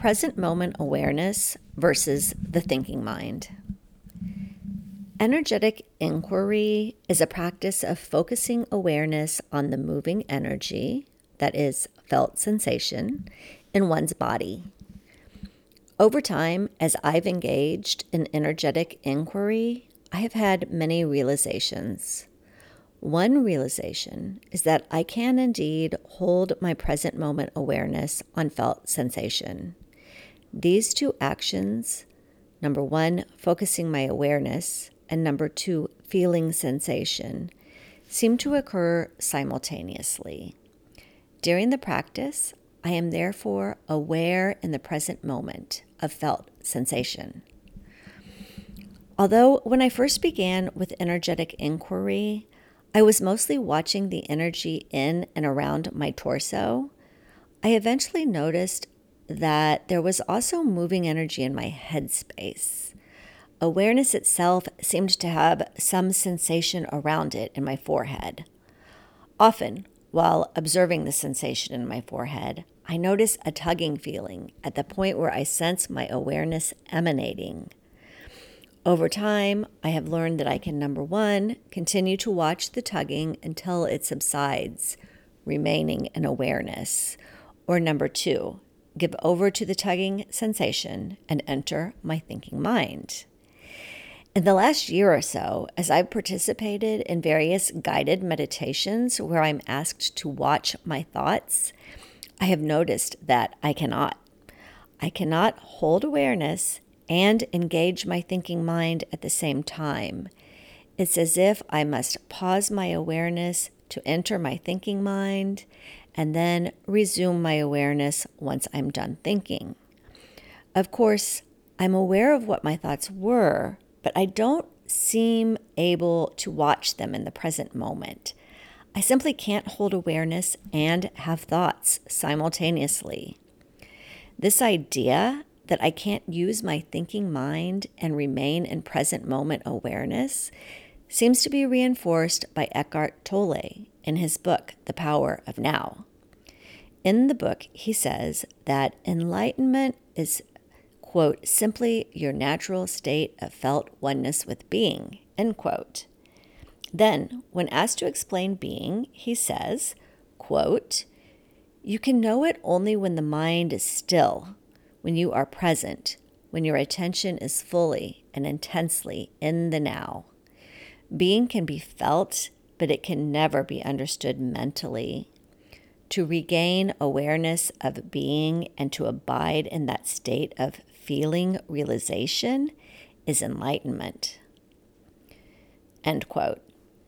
present moment awareness versus the thinking mind. Energetic inquiry is a practice of focusing awareness on the moving energy, that is, felt sensation, in one's body. Over time, as I've engaged in energetic inquiry, I have had many realizations. One realization is that I can indeed hold my present moment awareness on felt sensation. These two actions, number one, focusing my awareness, and number two, feeling sensation, seem to occur simultaneously. During the practice, I am therefore aware in the present moment of felt sensation. Although when I first began with energetic inquiry, I was mostly watching the energy in and around my torso, I eventually noticed that there was also moving energy in my headspace. Awareness itself seemed to have some sensation around it in my forehead. Often, while observing the sensation in my forehead, I notice a tugging feeling at the point where I sense my awareness emanating. Over time, I have learned that I can, number one, continue to watch the tugging until it subsides, remaining in awareness, or number two, give over to the tugging sensation and enter my thinking mind. In the last year or so, as I've participated in various guided meditations where I'm asked to watch my thoughts, I have noticed that I cannot hold awareness and engage my thinking mind at the same time. It's as if I must pause my awareness to enter my thinking mind and then resume my awareness once I'm done thinking. Of course, I'm aware of what my thoughts were, but I don't seem able to watch them in the present moment. I simply can't hold awareness and have thoughts simultaneously. This idea that I can't use my thinking mind and remain in present moment awareness seems to be reinforced by Eckhart Tolle in his book, The Power of Now. In the book, he says that enlightenment is, quote, simply your natural state of felt oneness with being, end quote. Then, when asked to explain being, he says, quote, you can know it only when the mind is still, when you are present, when your attention is fully and intensely in the now. Being can be felt, but it can never be understood mentally. To regain awareness of being and to abide in that state of feeling realization is enlightenment. End quote.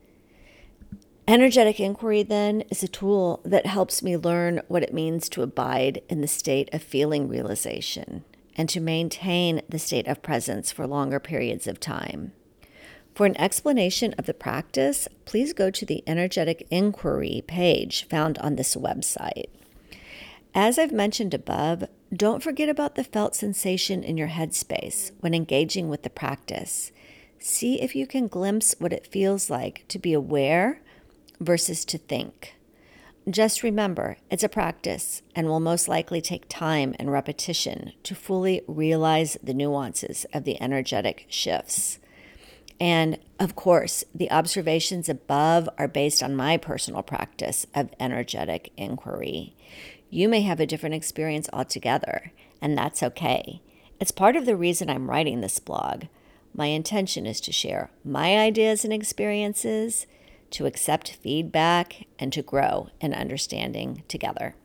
Energetic inquiry, then, is a tool that helps me learn what it means to abide in the state of feeling realization and to maintain the state of presence for longer periods of time. For an explanation of the practice, please go to the Energetic Inquiry page found on this website. As I've mentioned above, don't forget about the felt sensation in your headspace when engaging with the practice. See if you can glimpse what it feels like to be aware versus to think. Just remember, it's a practice and will most likely take time and repetition to fully realize the nuances of the energetic shifts. And of course, the observations above are based on my personal practice of energetic inquiry. You may have a different experience altogether, and that's okay. It's part of the reason I'm writing this blog. My intention is to share my ideas and experiences, to accept feedback, and to grow in understanding together.